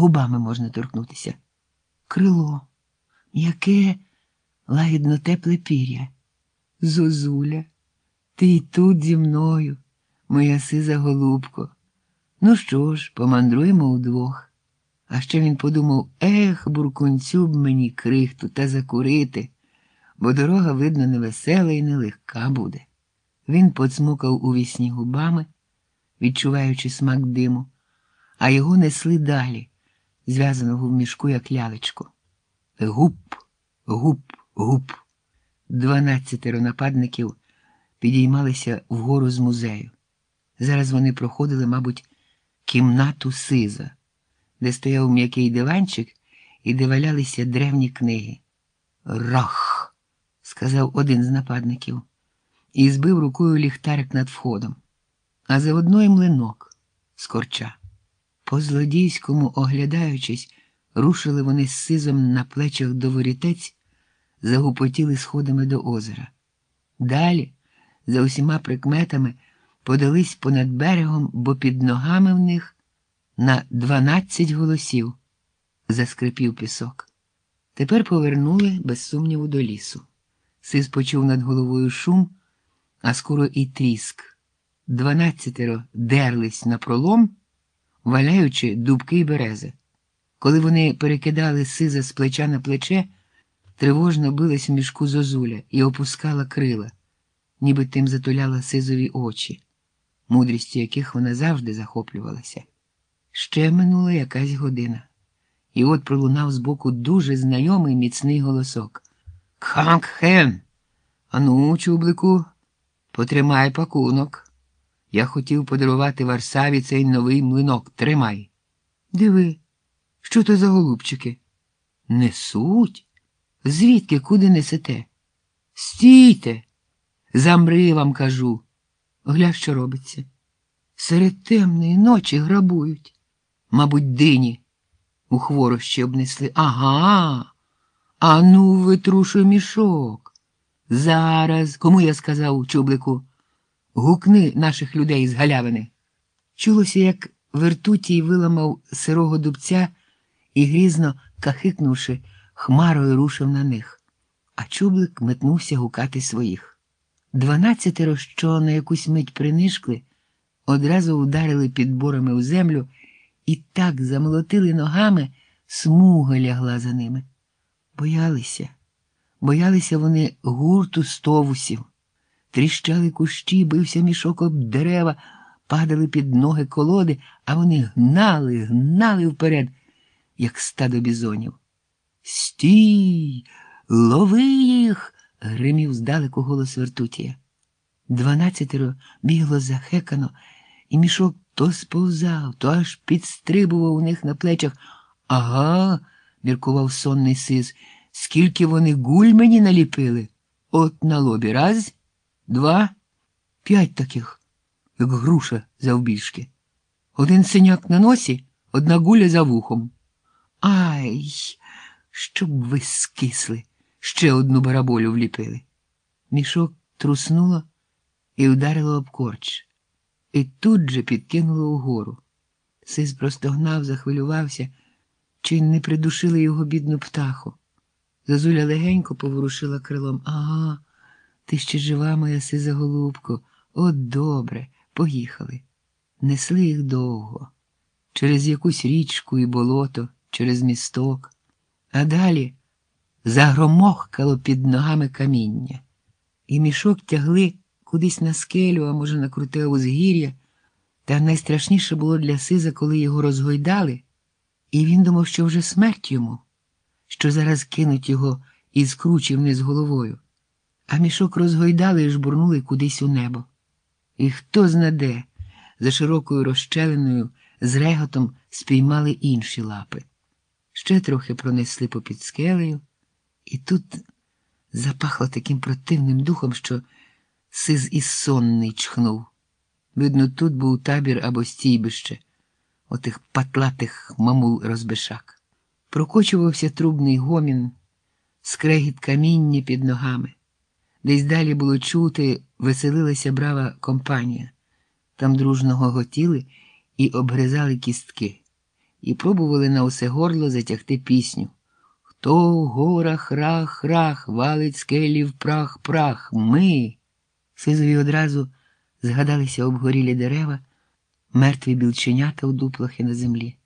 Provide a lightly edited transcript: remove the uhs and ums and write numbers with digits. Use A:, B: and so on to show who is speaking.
A: губами можна торкнутися. Крило, м'яке, лагідно тепле пір'я. Зозуля, ти й тут зі мною, моя сиза голубко. Ну що ж, помандруємо удвох. А ще він подумав, буркунцю б мені крихту та закурити, бо дорога, видно, невесела і нелегка буде. Він поцмукав у вісні губами, відчуваючи смак диму, а його несли далі, зв'язаного в мішку, як лялечку. Гуп, гуп, гуп. 12 нападників підіймалися вгору з музею. Зараз вони проходили, мабуть, кімнату Сиза, де стояв м'який диванчик і де валялися древні книги. «Рах!» – сказав один з нападників і збив рукою ліхтарик над входом, а заодно й млинок з корча. По-злодійському оглядаючись, рушили вони з Сизом на плечах до ворітець, загупотіли сходами до озера. Далі, за усіма прикметами, подались понад берегом, бо під ногами в них на 12 голосів заскрипів пісок. Тепер повернули, без сумніву, до лісу. Сиз почув над головою шум, а скоро і тріск. 12 дерлись напролом, валяючи дубки й берези. Коли вони перекидали Сиза з плеча на плече, тривожно билась в мішку зозуля і опускала крила, ніби тим затуляла Сизові очі, мудрістю яких вона завжди захоплювалася. Ще минула якась година. І от пролунав збоку дуже знайомий міцний голосок. «Кханг-хен! Ану, чублику, потримай пакунок. Я хотів подарувати Варсаві цей новий млинок. Тримай». «Диви, що то за голубчики?» «Несуть? Звідки, куди несете?» «Стійте! Замри, вам кажу!» Гля, що робиться. Серед темної ночі грабують. Мабуть, дині у хворощі обнесли. Ага, ану, витрушуй мішок. Зараз, кому я сказав, чублику, гукни наших людей з галявини. Чулося, як Вертутій виламав сирого дубця і, грізно кахикнувши, хмарою рушив на них. А чублик метнувся гукати своїх. 12, що на якусь мить принишкли, одразу ударили підборами у землю і так замолотили ногами, смуга лягла за ними. Боялися вони гурту стовусів. Тріщали кущі, бився мішок об дерева, падали під ноги колоди, а вони гнали вперед, як стадо бізонів. «Стій! Лови їх!» – гримів здалеку голос Вертутія. 12 бігло захекано, і мішок то сповзав, то аж підстрибував у них на плечах. «Ага», – міркував сонний Сиз, – «скільки вони гуль мені наліпили? От на лобі 1, 2, 5 таких, як груша завбільшки. 1 синяк на носі, 1 гуля за вухом. Ай, щоб ви скисли, ще 1 бараболю вліпили». Мішок труснуло і вдарило об корч. І тут же підкинуло угору. Сиз простогнав, захвилювався, чи не придушили його бідну птаху. Зозуля легенько поворушила крилом. «Ага, ти ще жива, моя сиза голубко. От добре, поїхали». Несли їх довго, через якусь річку і болото, через місток. А далі загромохкало під ногами каміння. І мішок тягли кудись на скелю, а може на круте узгір'я. Та найстрашніше було для Сиза, коли його розгойдали, і він думав, що вже смерть йому, що зараз кинуть його і скручі вниз головою. А мішок розгойдали і жбурнули кудись у небо. І хто знаде, за широкою розщелиною з реготом спіймали інші лапи. Ще трохи пронесли попід скелею, і тут запахло таким противним духом, що Сиз і сонний чхнув. Видно, тут був табір або стійбище отих патлатих мамул-розбишак. Прокочувався трубний гомін, скрегіт каміння під ногами. Десь далі було чути, веселилася брава компанія. Там дружно гоготіли і обгризали кістки. і пробували на усе горло затягти пісню. Хто в горах рах-рах, валить скелі в прах-прах, ми. Сизові одразу згадалися обгорілі дерева, мертві білченята у дуплах і на землі.